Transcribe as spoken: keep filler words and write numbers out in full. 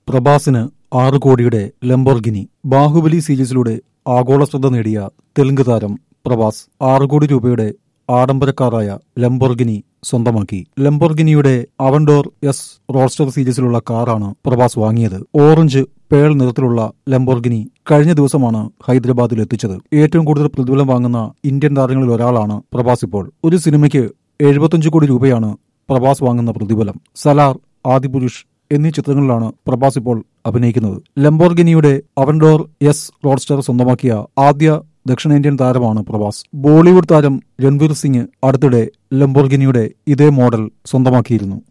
പ്രഭാസിന് ആറ് കോടിയുടെ ലംബോർഗിനി. ബാഹുബലി സീരീസിലൂടെ ആഗോള ശ്രദ്ധ നേടിയ തെലുങ്ക് താരം പ്രഭാസ് ആറ് കോടി രൂപയുടെ ആഡംബരക്കാറായ ലംബോർഗിനി സ്വന്തമാക്കി. ലംബോർഗിനിയുടെ അവൻഡോർ എസ് റോഡ്സ്റ്റർ സീരീസിലുള്ള കാറാണ് പ്രഭാസ് വാങ്ങിയത്. ഓറഞ്ച് പേൾ നിറത്തിലുള്ള ലംബോർഗിനി കഴിഞ്ഞ ദിവസമാണ് ഹൈദരാബാദിൽ എത്തിച്ചത്. ഏറ്റവും കൂടുതൽ പ്രതിഫലം വാങ്ങുന്ന ഇന്ത്യൻ താരങ്ങളിൽ ഒരാളാണ് പ്രഭാസ് ഇപ്പോൾ. ഒരു സിനിമയ്ക്ക് എഴുപത്തിയഞ്ച് കോടി രൂപയാണ് പ്രഭാസ് വാങ്ങുന്ന പ്രതിഫലം. സലാർ, ആദിപുരുഷ് എന്നീ ചിത്രങ്ങളിലാണ് പ്രഭാസ് ഇപ്പോൾ അഭിനയിക്കുന്നത്. ലംബോർഗിനിയുടെ അവൻഡോർ എസ് റോഡ്സ്റ്റർ സ്വന്തമാക്കിയ ആദ്യ ദക്ഷിണേന്ത്യൻ താരമാണ് പ്രഭാസ്. ബോളിവുഡ് താരം രൺവീർ സിംഗ് അടുത്തിടെ ലംബോർഗിനിയുടെ ഇതേ മോഡൽ സ്വന്തമാക്കിയിരുന്നു.